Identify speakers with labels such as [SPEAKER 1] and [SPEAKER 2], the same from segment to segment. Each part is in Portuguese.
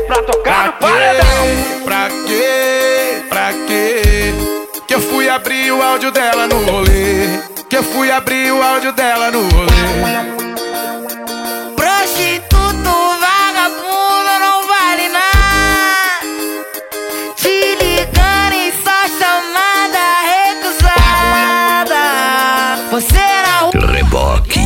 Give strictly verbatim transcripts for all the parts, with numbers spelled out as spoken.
[SPEAKER 1] pra tocar no
[SPEAKER 2] Pra
[SPEAKER 1] paredão.
[SPEAKER 2] quê? Pra quê? Pra quê? Que eu fui abrir o áudio dela no rolê. Que eu fui abrir o áudio dela no rolê.
[SPEAKER 3] Prostituto, vagabundo, não vale nada. Te ligando em só chamada recusada. Você na rua,
[SPEAKER 4] Reboque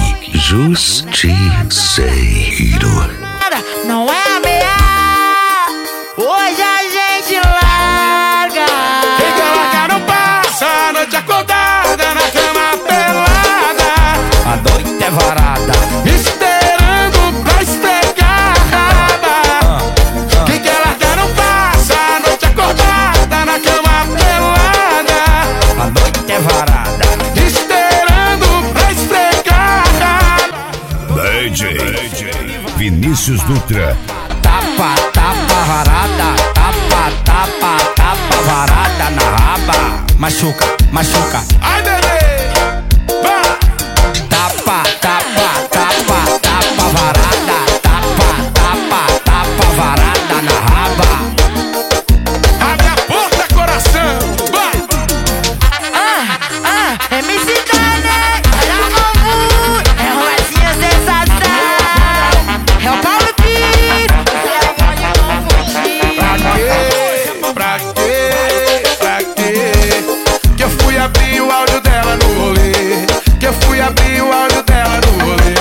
[SPEAKER 4] Justiceiro.
[SPEAKER 3] não é ameaça. Hoje a gente larga.
[SPEAKER 2] Quem quer largar não passa a noite acordada na cama pelada.
[SPEAKER 5] A noite é varada,
[SPEAKER 2] Esperando pra esfregar a raba. Quem quer largar não passa a noite acordada na cama pelada.
[SPEAKER 5] a noite é varada.
[SPEAKER 2] Esperando pra esfregar a raba.
[SPEAKER 4] D J Vinícius Dutra.
[SPEAKER 5] Tapa, tapa, varada. Tapa, tapa, tapa, varada na raba. Machuca, machuca.
[SPEAKER 2] Ai, bebê, vai.
[SPEAKER 5] Tapa, tapa, tapa, tapa, varada. Tapa, tapa, tapa, varada na raba.
[SPEAKER 2] Abre a porta, coração, vai.
[SPEAKER 3] Ah, ah, M C Dane, olha o bambu. É roletinha sensação. É o Paulo Pires. Você pode não fugir.
[SPEAKER 2] Pra quê? Pra quê? Pra quê? Que eu fui abrir o áudio dela no rolê. Que eu fui abrir o áudio dela no rolê.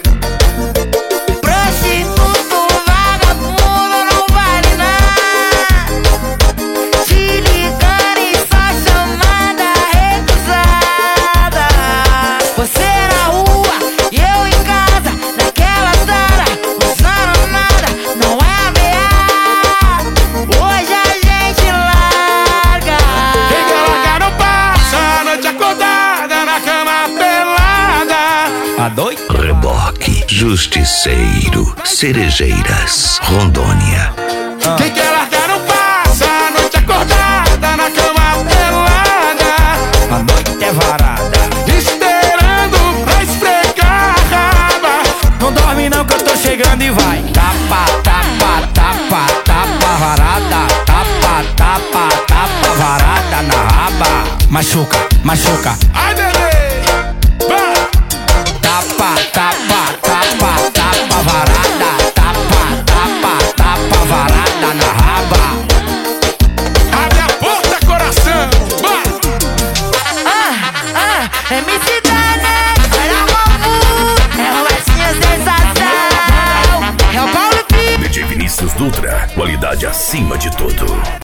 [SPEAKER 3] Prostituto, vagabundo, não vale nada. Te ligando em só chamada recusada. Você na rua e eu em casa, naquela sala, usando nada, não é ameaça. Hoje a gente larga.
[SPEAKER 2] Quem quer largar não passa a noite acordada na cama pelada.
[SPEAKER 5] A noite
[SPEAKER 4] Reboque Justiceiro. Cerejeiras, Rondônia.
[SPEAKER 2] Quem quer largar não passa a noite acordada na cama pelada.
[SPEAKER 5] A noite é varada.
[SPEAKER 2] Esperando pra esfregar a raba.
[SPEAKER 5] Não dorme não que eu tô chegando e vai. Tapa, tapa, tapa, tapa, varada. Tapa, tapa, tapa, varada na raba. Machuca, machuca.
[SPEAKER 2] Ai, bebê, vai.
[SPEAKER 5] Tapa, tapa, tapa, tapa, varada. Tapa, tapa, tapa, varada na raba.
[SPEAKER 2] Abre a porta, coração, vai.
[SPEAKER 3] Ah, ah, M C Dane, olha o bambu. É roletinha sensação. É o Paulo Pires.
[SPEAKER 4] D J Vinícius Dutra. Qualidade acima de tudo.